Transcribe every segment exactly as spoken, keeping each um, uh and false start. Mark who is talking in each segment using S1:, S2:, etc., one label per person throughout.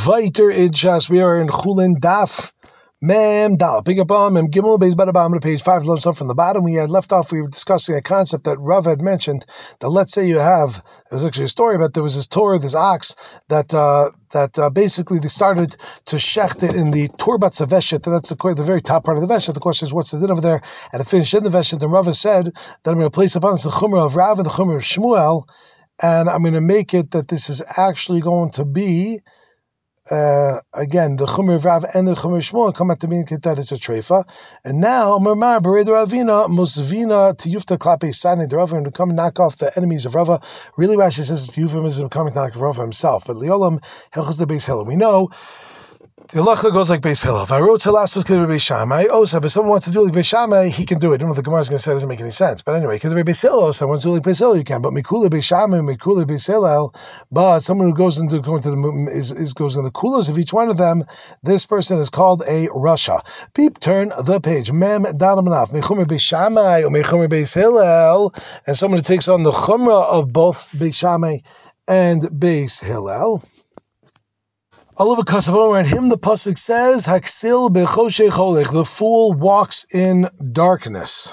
S1: Viter Idshas. We are in Chulin Daf Mem Dal. Pick up on Mem Gimel Beis Bada Bam to page five. Loves up from the bottom. We had left off. We were discussing a concept that Rav had mentioned. That let's say you have. There was actually a story about there was this Torah, this ox that uh, that uh, basically they started to shecht it in the Turbat Zaveshet, and that's the, the very top part of the Veshet. The question is, what's the din over there? And it finished in the Veshet. And Rav said that I'm going to place upon us the Chumrah of Rav and the Chumrah of Shmuel, and I'm going to make it that this is actually going to be. Uh, again, the Chumr of Rav and the Chumr of Shmuel come at the meaning that it's a treifa. And now, Marmar, Bered Ravina, Musvina, Tiyufta Klape Sani, the Rava, and to come knock off the enemies of Rava. Really, Rashi says it's euphemism coming to knock off Rava himself. But Liolam, Helchus the Beis Hillel. We know the halacha goes like Beis Hillel. If I wrote to last was Beis Shammai, Osa, but someone wants to do like Beis Shammai, he can do it. I don't know what the Gemara is going to say, it doesn't make any sense. But anyway, because Beis Hillel, someone wants to do like Beis Hillel, you can. But Mikula Beis Shammai, Mikula Beis Hillel, but someone who goes into going to the is, is goes in the kulas of each one of them, this person is called a Rasha. Peep, turn the page. Mem Dalamanaf, Mechumer Beis Shammai or Mechumer Beis Hillel, and someone who takes on the Chumrah of both Beis Shammai and Beis Hillel. Oliver Kasavomer, and him the pasuk says, Haksil bechoshe cholech, the fool walks in darkness.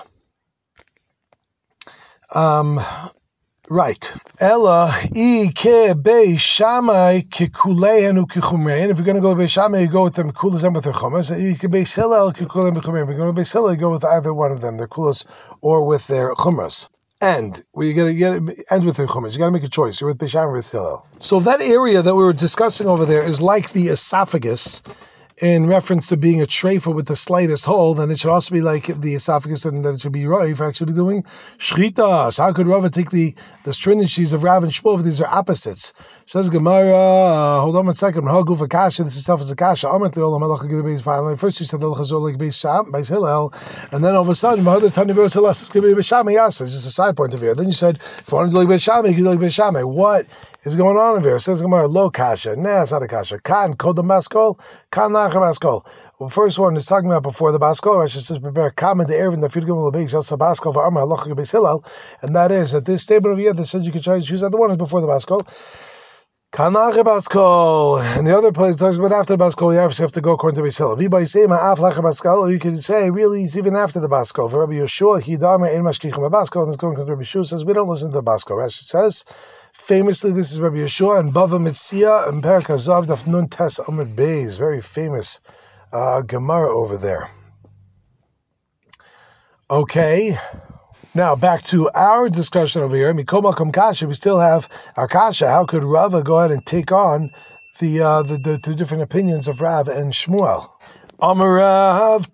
S1: Um, right. Ella I ke Beis Shammai kikuleianu kichumrei. And if you're going to go to Beis Shammai, you go with them kulas and with their chumas. I ke Beis Hillel kikuleianu kichumrei. If you're going to Beis Hillel, you go with either one of them, their kulas or with their chumras. And we you gotta get end with the chumash. You gotta make a choice. You're with Beis Shammai or with Hillel. So that area that we were discussing over there is like the esophagus, in reference to being a treifa with the slightest hole. Then it should also be like the esophagus, and that it should be Rav actually be doing shchita. So how could Rav take the the stringencies of Rav and Shmuel? These are opposites. Says Gemara. Uh, hold on one second. This is tough as a kasha. First you said the halacha like Beis Shammai, Beis Hillel, and then all of a sudden it's just a side point of view. Then you said if you want to do like Beis Shammai, you can do like Beis Shammai. What is going on over here? It says Gemara, lo kasha. Nah, it's not a kasha. Kan kodam baskol, kan lacher baskol. Well, first one is talking about before the baskol. Rashi says prepare comment the ervin the fidgum lebeis also baskol for arma halacha Beis Hillel, and that is that this statement over here that says you can try to choose either one is before the baskol. Kan lacher baskol, and the other place talks about after the baskol. You have to go according to Beis Hillel. V'bay say ma'af lacher baskol, or you can say really it's even after the baskol. For Rabbi Yeshua, he damer ein mashkichim baskol, and it's going to Rabbi Yeshua says we don't listen to the baskol. Rashi says. Famously, this is Rabbi Yeshua and Bava Mitzia and Perak Hazav Daf Nun Tes Amud Beis. Very famous uh, Gemara over there. Okay, now back to our discussion over here. Mikol Makom Kasha, we still have our Kasha. How could Rava go ahead and take on the uh, the, the two different opinions of Rav and Shmuel? Amarav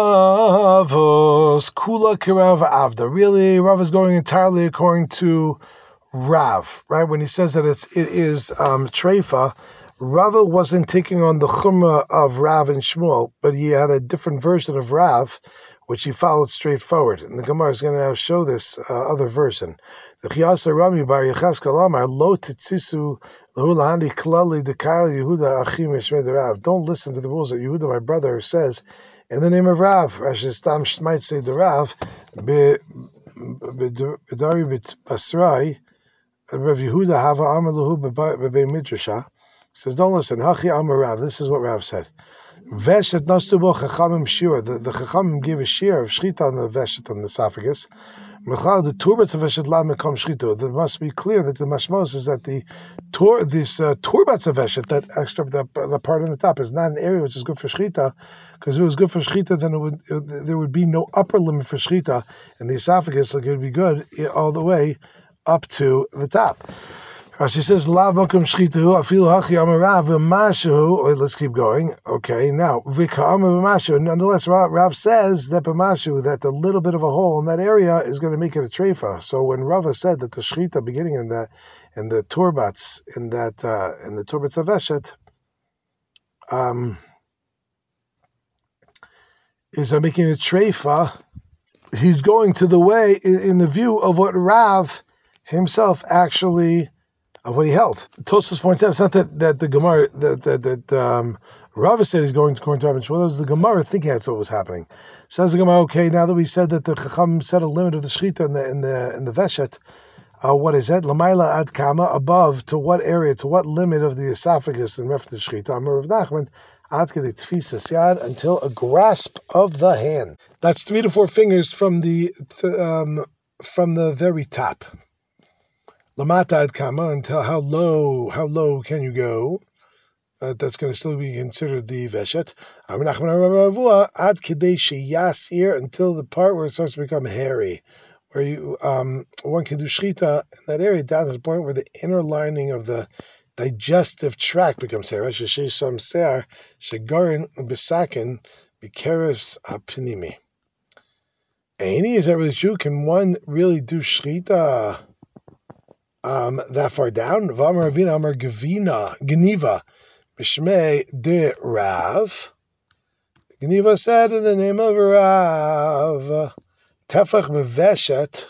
S1: Tavos Kula Kirav Avda. Really, Rav is going entirely according to Rav, right? When he says that it's it is um, treifa, Rava wasn't taking on the chumrah of Rav and Shmuel, but he had a different version of Rav, which he followed straightforward. And the Gemara is going to now show this uh, other version. The Chiyasa Rami bar Yechaskel Amar lo titzisu lahulahani klali dekal Yehuda achim yishmei Rav. Don't listen to the rules that Yehuda, my brother, says in the name of Rav. Rashi Stam might say the Rav be bedari bit basrai. Rav Yehuda Hava Amar Lahu B'Bei Midrasha says, don't listen. Hachi Amar Rav. This is what Rav said. Veshet Nastubo Chachamim Shir. The the Chachamim gave a shear of shchita on the veshet on the esophagus. Mechal the turbat of veshet la mekom shchita. It must be clear that the mashmos is that the tur this uh, turbat of veshet, that extra that, the part on the top, is not an area which is good for shchita. Because if it was good for shchita, then it would it, there would be no upper limit for shchita, and the esophagus like it would be good all the way up to the top. Rashi says, "La vakum shchitu afilu hachi amarav v'mashu." Let's keep going. Okay, now v'ka'amar v'mashu. Nonetheless, Rav, Rav says that b'mashu, that the little bit of a hole in that area is going to make it a treifa. So when Rava said that the shchita beginning in the in the turbats in that uh, in the turbats of Eshet, um, is making a treifa, he's going to the way in, in the view of what Rav himself actually of what he held. Tosfos points out it's not that, that the Gemara that that, that um, Rava said he's going to according to Rav and Shmuel. It was the Gemara thinking that's what was happening. Says the Gemara, okay, now that we said that the Chacham set a limit of the shchita in the in the in the veshet, Uh, what is that? Lamaila ad kama, above, to what area, to what limit of the esophagus in Mefta Shchita? Amar Rav Nachman, ad kede tfisas yad, until a grasp of the hand. That's three to four fingers from the um, from the very top. Lamata ad kama, until how low, how low can you go? Uh, that's going to still be considered the veshet. Ad kidei sheyasir, until the part where it starts to become hairy, where you um, one can do shchita in that area down to the point where the inner lining of the digestive tract becomes hairy. Shesham se'ar shegarin besakin bikeres hapnimi. Any, is that really true? Can one really do shchita um, that far down? V'amar Ravina amar gevina geniva. B'shmei de Rav. Geniva said in the name of Rav, Tefach meveshet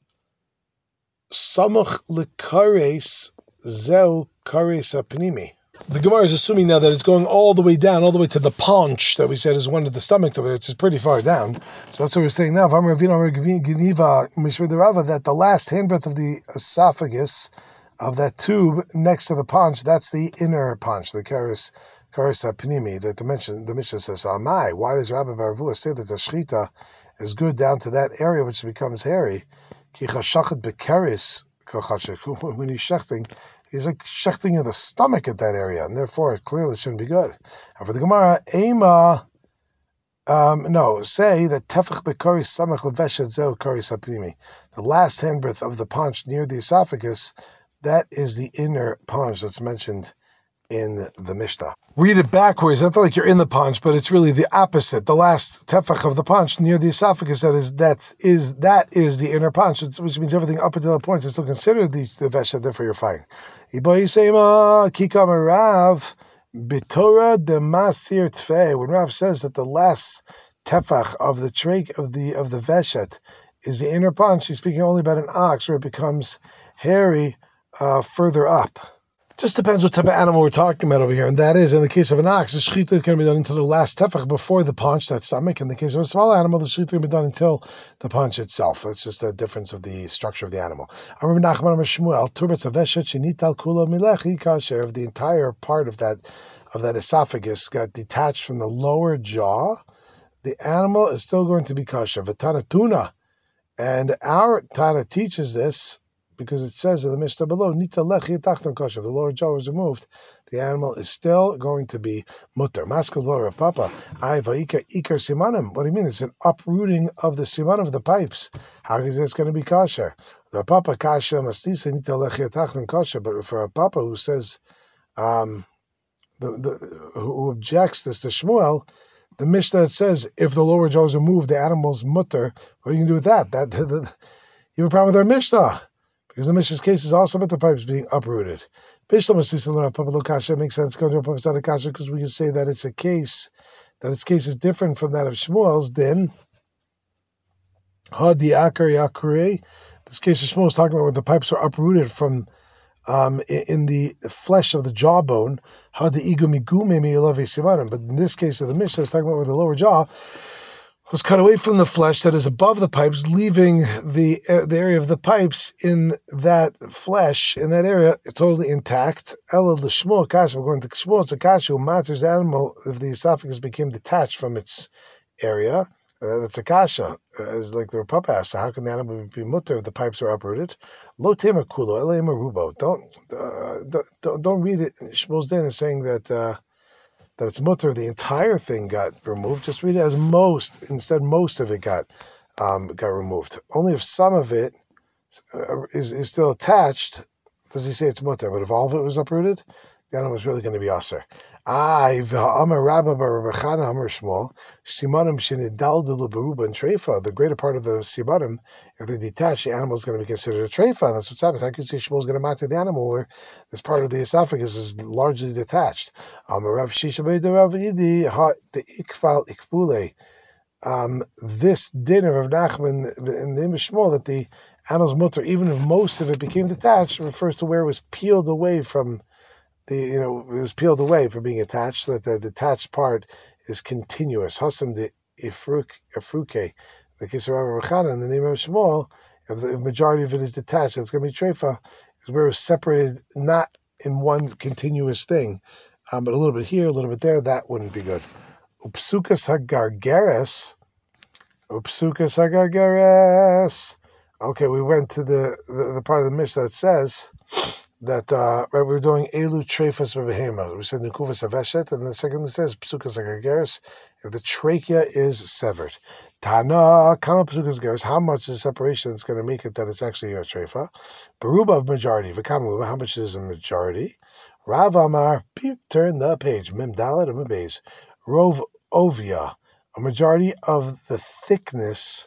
S1: samuch lekares zeu kares apnimi. The Gemara is assuming now that it's going all the way down, all the way to the paunch that we said is one of the stomach, which is pretty far down. So that's what we're saying now. Geniva mishmei de Rav, that the last handbreadth of the esophagus, of that tube next to the paunch, that's the inner paunch, the karis karis apnimi that the mention the Mishnah says, Amai, why does Rabbi Baravua say that the shchita is good down to that area which becomes hairy? Ki chashachet bekaris kachashik. When he's shechting, he's like shechting in the stomach at that area, and therefore it clearly shouldn't be good. And for the Gemara, Ema, um, no, say that tefach bekaris samach leveshet zeu karis apnimi. The last handbreadth of the paunch near the esophagus, that is the inner paunch that's mentioned in the Mishnah. Read it backwards. I feel like you're in the paunch, but it's really the opposite. The last tefach of the paunch near the esophagus, that is that is that is the inner paunch, which means everything up until that point is still considered the the vesha. Therefore, you're fine. Kikam Rav bitora de masir tfei. When Rav says that the last tefach of the trach of the of the veshet is the inner paunch, he's speaking only about an ox where it becomes hairy uh, further up. Just depends what type of animal we're talking about over here, and that is, in the case of an ox, the shechita is going to be done until the last tefach before the paunch, that stomach. In the case of a small animal, the shechita is going to be done until the paunch itself. That's just the difference of the structure of the animal. Of the entire part of that of that esophagus got detached from the lower jaw, the animal is still going to be kosher. V'tana tuna, and our Tana teaches this, because it says in the Mishnah below, Nita lechi tachton kosher. If the lower jaw was removed, the animal is still going to be mutter. Maskal lower of Papa. I va'ikar ikar simanim. What do you mean? It's an uprooting of the siman of the pipes. How is it going to be kosher? The Papa kasha mastisa nita lechi tachton kosher. But for a Papa who says, um, the, the who objects this to Shmuel, the Mishnah says if the lower jaw is removed, the animal's mutter. What are you going to do with that? That the, the, you have a problem with our Mishnah. Because the Mishnah's case is also about the pipes being uprooted. Bishlam Masisa makes sense going to a Papa Kasha because we can say that it's a case, that its case is different from that of Shmuel's. Then, Hadi Akar Yakure, this case of Shmuel is talking about where the pipes are uprooted from um, in the flesh of the jawbone. Hadi Igumigume Milavi Simanim. But in this case of the Mishnah, it's talking about where the lower jaw was cut away from the flesh that is above the pipes, leaving the uh, the area of the pipes in that flesh, in that area, totally intact. Elul the Shmuel Kasha, we're going to Shmuel, it's a Kasha who matters animal if the esophagus became detached from its area. Uh, that's a Kasha. Uh, it's like the Papa asked, so how can the animal be mutter if the pipes are uprooted? Lo tema kulo, ele marubo. Don't, uh, don't, don't read it. Shmuel's din is saying that uh, that it's mutter, the entire thing got removed. Just read it as most. Instead, most of it got um, got removed. Only if some of it uh, is is still attached does he say it's mutter. But if all of it was uprooted, the animal was really going to be aser. Ah, Amar Rabba Bar Chana Amar Shmuel Simanim Shenidaldalu Beruba and Treifa. The greater part of the simanim, if they detach, the animal is going to be considered a treifa. That's what's happening. I could say Shmuel is going to matter the animal where this part of the esophagus is largely detached. Amar Rav Shisha Beida Rav Idi Ha the Ikfal Ikfule. Um, this din of Rav Nachman in the Shmuel that the animal's mutter, even if most of it became detached, refers to where it was peeled away from. The you know it was peeled away from being attached, so that the detached part is continuous. Hasam de ifruke, the case of Rabbi Chana in the name of Shmuel If the majority of it is detached, it's going to be treifa, because where it's separated not in one continuous thing, um, but a little bit here, a little bit there, that wouldn't be good. Upsukas hagargeres, upsukas hagargeres. Okay, we went to the, the, the part of the Mishnah that says that uh, right, we were doing elu trefas b'behema. We said nukuvas aveshet, and the second one says psukas hagargeres. If the trachea is severed, Tana kama psukas hagargeres. How much is separation that's going to make it that it's actually a trefa? Baruba of majority. V'kama, how much is a majority? Rav Amar, turn the page. Mem Dalet and Mem Rov ovia, a majority of the thickness.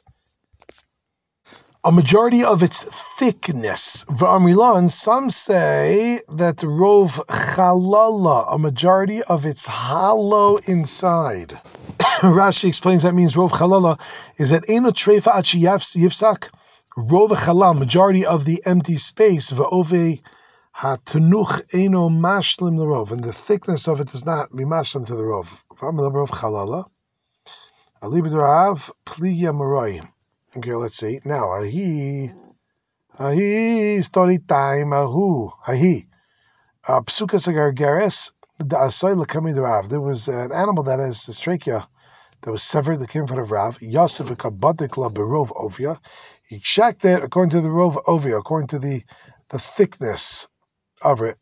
S1: A majority of its thickness. V'amrilan, some say that rov chalala, a majority of its hollow inside. Rashi explains that means rov chalala is that eno trefa achi yifsak, rov chalal, majority of the empty space, v'ove hatanuch eno mashlim the rov, and the thickness of it does not be mashlim to the rov. V'amrilan rov chalala, alibid rav pliya maroi. Okay, let's see. Now, ahi, ahi, story time, ahu, ahi. Psukas hagargeres, the asoy l'kamid Rav. There was an animal that has this trachea that was severed that came in front of Rav. Yosef v'kabadik berov ovia. He checked it according to the rov ovia, according to the the thickness of it,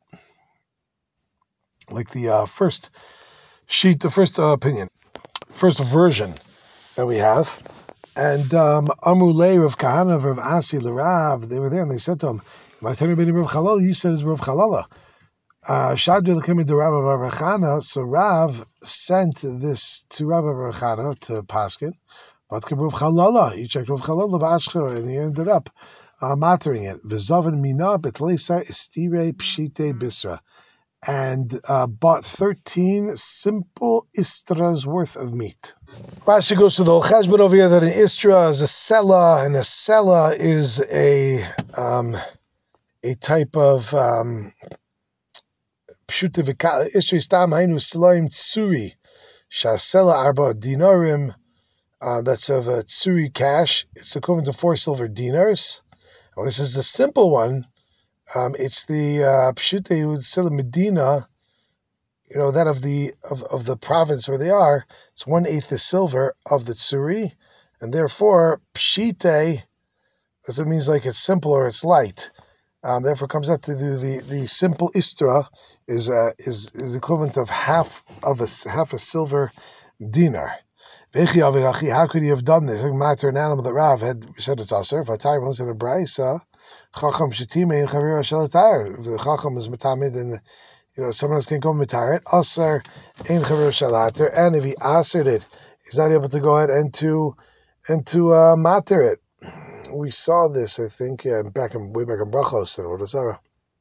S1: like the uh, first sheet, the first uh, opinion, first version that we have. And Amrulei Rav Kahana Rav Asi L'Rav, they were there and they said to him, Rav Chalala, you said it's Rav Chalala. Shadri l'kemi de Rav Rav Chana, so Rav sent this to Rav Rav Chana to Paskin. But Rav Chalala, he checked Rav Chalala v'ashcher, and he ended up uh, mattering it. V'zavan mina betleisar istire pshite bisra, and uh, bought thirteen simple istras worth of meat. Rashi goes to the cheshbon over here that an istra is a sela, and a sela is a um, a type of um, pshute v'ka istra stam hainu selaim tsuri shasela arba dinarim. Uh, that's of a tsuri cash. It's equivalent to four silver dinars. And when it says the simple one, um, it's the uh, pshute sela medina. You know, that of the of, of the province where they are, it's one eighth the silver of the tsuri, and therefore pshite, as it means like it's simple or it's light. Um, therefore, it comes out to do the, the simple istra is uh, is is equivalent of half of a half a silver dinar. How could he have done this? Like matter an animal that Rav had said it's aser. If I tire once in a brisa, chacham shetime and chavira shel tire. If the chacham is matamid and you know, someone else can go mitarit. Aser ein chaver shalater, and if he asered it, he's not able to go ahead and to and to uh, matter it. We saw this, I think, yeah, back in way back in Brachos and Rodazara.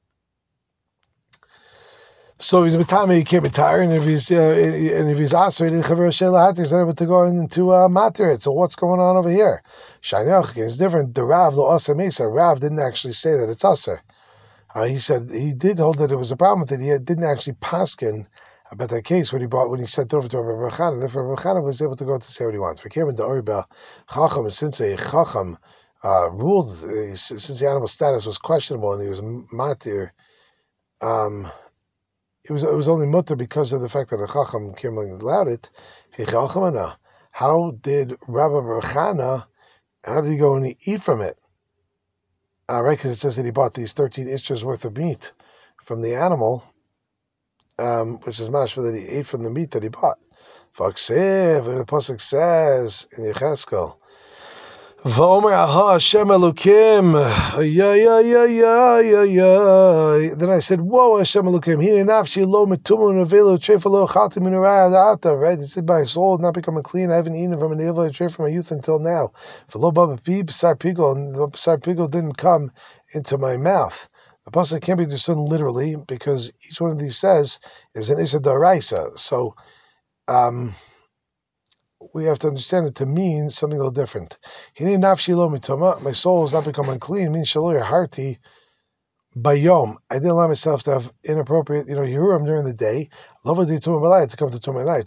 S1: So he's mitame, he can't retire, and if he's uh, and if he's asered in chaver shalater, he's not able to go and to uh, matter it. So what's going on over here? Shaniach is different. The Rav lo aser mesa. Rav didn't actually say that it's aser. Uh, he said he did hold that it was a problem with it. He didn't actually paskin about that case when he brought when he sent it over to Rabbi Chana. Therefore, Rabbi Chana was able to go to say what he wants. For Kevin the Oribel Chacham, since a Chacham uh, ruled, uh, since the animal status was questionable and he was matir, um, it was it was only mutter because of the fact that the Chacham came and allowed it. How did Rabbi Chana? How did he go and eat from it? Uh, right, because it says that he bought these thirteen istras worth of meat from the animal, um, which is mashma that he ate from the meat that he bought. V'aksiv, and the pasuk says in Yecheskel, V'omer aha Hashem Elokim, ya ya ya ya ya ya. Then I said, whoa, Hashem Elokim, hine nafshi lo metumu nevelo trefa lo chalti min ata. Right, it said my soul has not becoming clean. I haven't eaten from an evil trefa from my youth until now. For lo baba pi b'sar pigol, and the b'sar pigol didn't come into my mouth. The pasuk can't be understood literally because each one of these says is an issa daraisa. So, um. we have to understand it to mean something a little different. My soul has not become unclean, means shaloy harti Bayom, I didn't allow myself to have inappropriate, you know, Yehurim during the day. Love to come to Tumah night.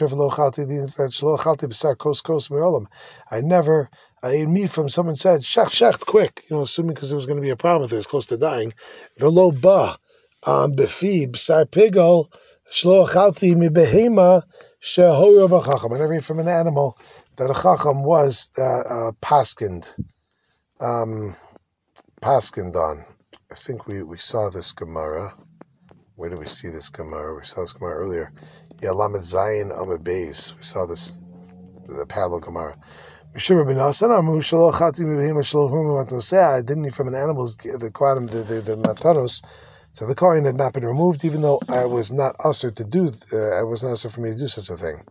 S1: I never I ate meat from someone said, Shech, Shech, quick, you know, assuming because there was going to be a problem if it was close to dying. Velo ba, um, befi, b'sar pigol, shlo achalti mi behema, shehoyo b'chacham. I never ate from an animal that a chacham was uh, uh, paskind, um, paskind on. I think we, we saw this Gemara. Where did we see this Gemara? We saw this Gemara earlier. Yeah, Lamed Zayin Amud Beis. We saw this, the parallel Gemara. I didn't eat from an animal, the quantum, the, the, the mataros. So the Kohen had not been removed, even though I was not usher to do, uh, I was not usher for me to do such a thing.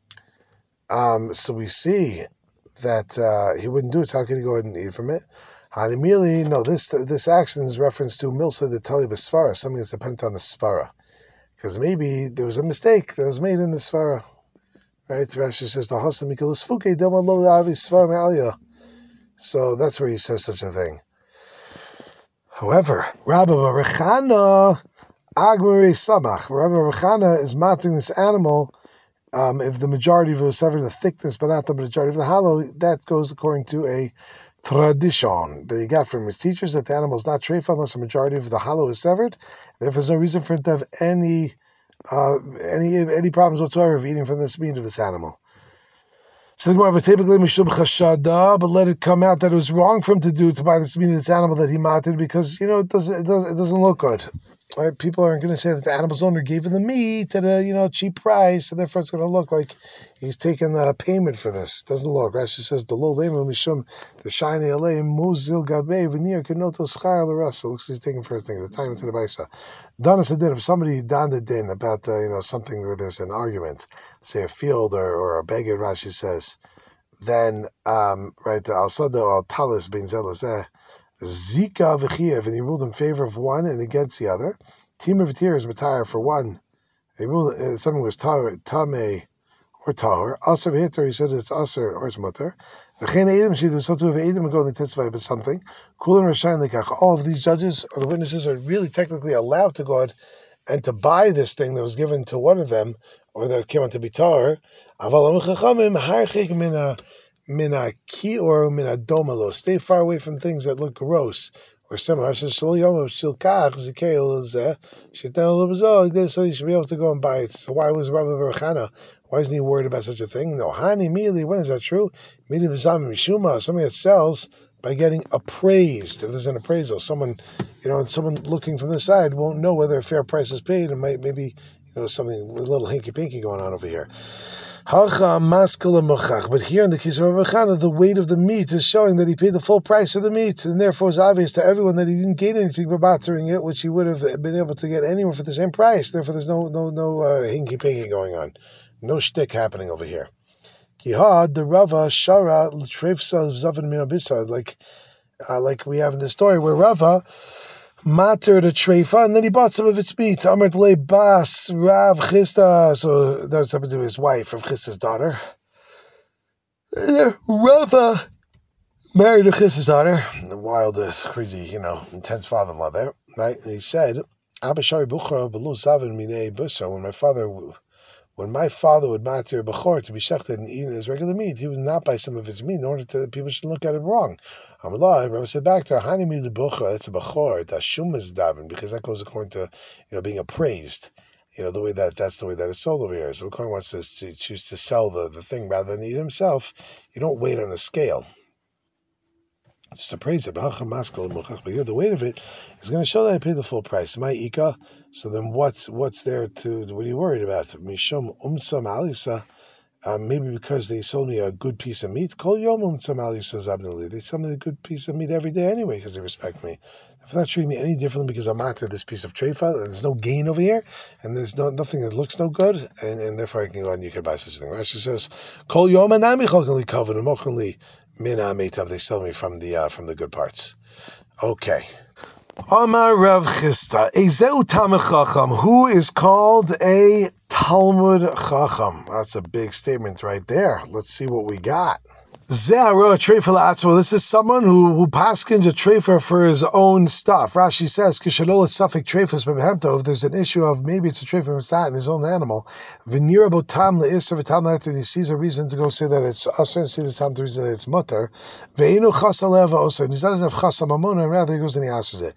S1: Um, so we see that uh, he wouldn't do it, so how could he go ahead and eat from it? Hanimili, no, this this action is reference to Milsa the Tali Svara, something that's dependent on the Svara. Because maybe there was a mistake that was made in the Svara. Right? Rashi says, the Hasam Mikalis Fuke, Delma Lo Avi Svara Me'alya. So that's where he says such a thing. However, Rabbi Rechana Agmari Samach. Rabbi Rechana is mounting this animal. Um, if the majority of it was severed, the thickness, but not the majority of the hollow, that goes according to a tradition that he got from his teachers that the animal is not treifa unless a majority of the hollow is severed. Therefore, there's no reason for it to have any uh, any any problems whatsoever of eating from this meat of this animal. So more of a typically mishum chashada, but let it come out that it was wrong for him to do to buy this meat of this animal that he mated because you know it doesn't it doesn't it doesn't look good. Right? People aren't going to say that the animal's owner gave him the meat at a you know cheap price, and therefore it's going to look like he's taking the payment for this. It doesn't look. Rashi says the lo lema mishum the shiny alei muzil gabe v'nir kenoto schar l'rasa. Looks like he's taking first thing. The time into the baisa. Dana said if somebody donned it in about uh, you know something where there's an argument, say a field or or a beged. Rashi says, then um, right al sada al talis bin zelazeh. Zika v'chiev, and he ruled in favor of one and against the other. Team of Tir is matire for one. He ruled uh, something was tame or tahor. Aser hitter, he said it's aser or it's mutter. V'chein edim she so too if edim go and testify about something. Kulin rashayin likach. All of these judges or the witnesses are really technically allowed to go out and to buy this thing that was given to one of them or that came out to be tahor. Aval chachamim harchik mina. Mina ki or mina domalo. Stay far away from things that look gross or similar. So you should be able to go and buy it. So why was Rabbi Berachana? Why isn't he worried about such a thing? No, Hani immediately. When is that true? Something that sells by getting appraised. If there's an appraisal, someone, you know, someone looking from the side won't know whether a fair price is paid, and might maybe you know something a little hinky pinky going on over here. But here in the case of Rabbi Chana, the weight of the meat is showing that he paid the full price of the meat, and therefore it's obvious to everyone that he didn't gain anything by battering it, which he would have been able to get anywhere for the same price. Therefore, there's no no no uh, hinky pinky going on, no shtick happening over here. Kihad the Rava Shara Trefsa Zavin Minabisad, like uh, like we have in the story where Rava matered a treifa, and then he bought some of its meat. Amrit le bas Rav Chista, so that's happened to his wife, Rav Chista's daughter. Rava married Rav Chista's daughter, the wildest, crazy, you know, intense father-in-law there, right? And he said, Abashari Bukhra Belu Savin Mine Busa, when my father when my father would matir bechor to be shechted and eaten as regular meat, he would not buy some of his meat in order to people should look at it wrong. Amallah, Rabbi said back to her, Hani mi lebucha, it's a bechor, it's a shumas davin, because that goes according to you know being appraised. You know, the way that that's the way that it's sold over here. So Kohen wants to, to choose to sell the, the thing rather than eat himself. You don't weigh it on a scale. Just appraise it. But here the weight of it is going to show that I paid the full price. My ika. So then what's what's there to what are you worried about? Mishum umsam alisa. Um, maybe because they sold me a good piece of meat. Kol yom umsam alisa zabnali. They sell me a good piece of meat every day anyway because they respect me. If they're not treating me any differently because I'm after this piece of treifa, there's no gain over here, and there's no nothing that looks no good, and, and therefore I can go and you can buy such a thing. Rashi says, Kol yom anami cholkanli kavod and mochanli. Mina meitav, they sell me from the uh, from the good parts. Okay. Amar Rav Chista, Ezeu Talmud Chacham, who is called a Talmud Chacham. That's a big statement right there. Let's see what we got. This is someone who, who paskins a trefa for his own stuff. Rashi says, if there's an issue of maybe it's a trefa from stat in his own animal, and he sees a reason to go say that it's usher, and see this time to reason that it's mutter, and he doesn't have chasa mamona, and rather he goes and he asks it.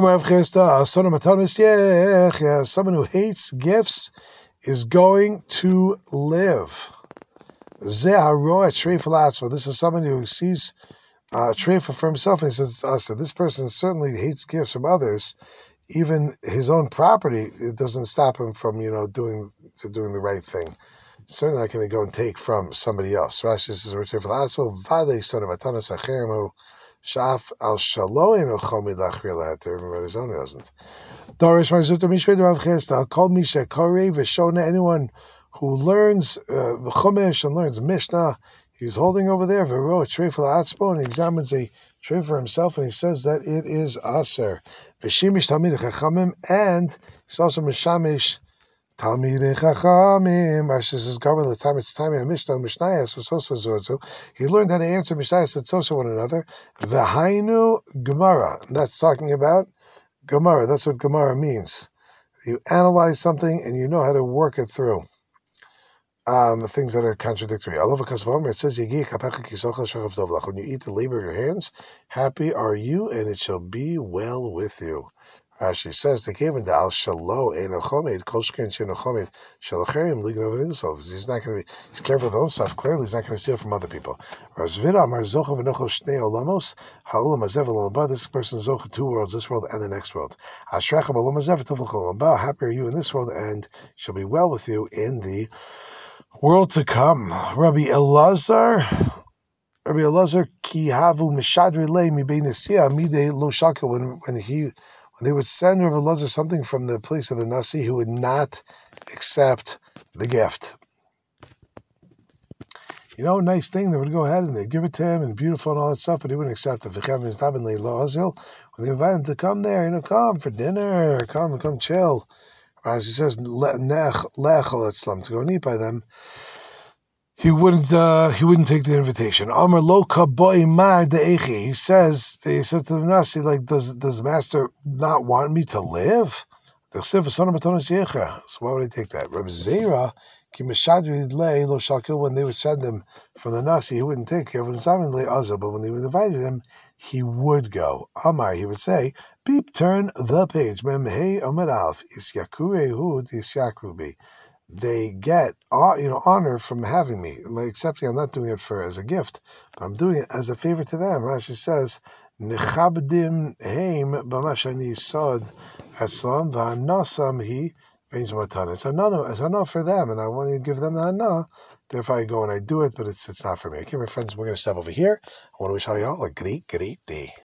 S1: Someone who hates gifts is going to live. This is somebody who sees a uh, treifa for himself, and he says, oh, so this person certainly hates gifts from others, even his own property. It doesn't stop him from, you know, doing to doing the right thing. Certainly not going to go and take from somebody else. Rashi says, "Vade son of Atanas Achermu Shaf al Shaloim Chomi Lachriel." Everybody his own doesn't. Dorish Marzuta Mishvei Rav Chesta called Misha Korei Veshona. Anyone who learns uh, Chumash and learns Mishnah, he's holding over there Vero Treifel Atzbo, and he examines a treif for himself, and he says that it is aser. Veshimish Talmidei Chachamim, and he's also Mishamish Talmidei Chachamim. Rashi says, "Gavel the time it's time in Mishnah Mishnayos Sosa Zorzu." He learned how to answer Mishnayos that Sosa one another. V'hainu Gemara. That's talking about Gemara. That's what Gemara means. You analyze something and you know how to work it through. Um, things that are contradictory. It says, when you eat the labor of your hands, happy are you, and it shall be well with you. Rashi says, the cave and al shalo enochomed kolshkin shenochomed shalacherim ligan over himself. He's not going to be. He's careful with his own stuff. Clearly, he's not going to steal from other people. Razvira amar zocha v'nochel shnei olamos ha'olam hazev olam haba. This person is zocha two worlds, this world and the next world. Ashrecha olam hazev tovlach olam haba. Happy are you in this world, and shall be well with you in the world to come. Rabbi Elazar, Rabbi Elazar ki havu mishadri le mi beinisia midei lo shaka. When when he when they would send Rabbi Elazar something from the place of the nasi, who would not accept the gift. You know, nice thing, they would go ahead and they'd give it to him, and beautiful and all that stuff, but he wouldn't accept it. When they invite him to come there, you know, come for dinner, come, come chill. As he says, to go and eat by them, he wouldn't. Uh, he wouldn't take the invitation. Amar loka boy mar deechi. He says, he said to the nasi, like, does does master not want me to live? So why would he take that? Rabbi Zera, when they would send him from the nasi, he wouldn't take care of him. But when they would invite him, he would go. Amar, he would say, beep, turn the page. They get, you know, honor from having me. Accepting, I'm not doing it for as a gift, but I'm doing it as a favor to them. Rashi says, nechabdim heim b'mashani sod atzlam v'hanasam hi means matana. It's hana, it's hana for them, and I want to give them the hana. Therefore, I go and I do it, but it's it's not for me. Okay, my friends, we're going to step over here. I want to wish all y'all a great, great day.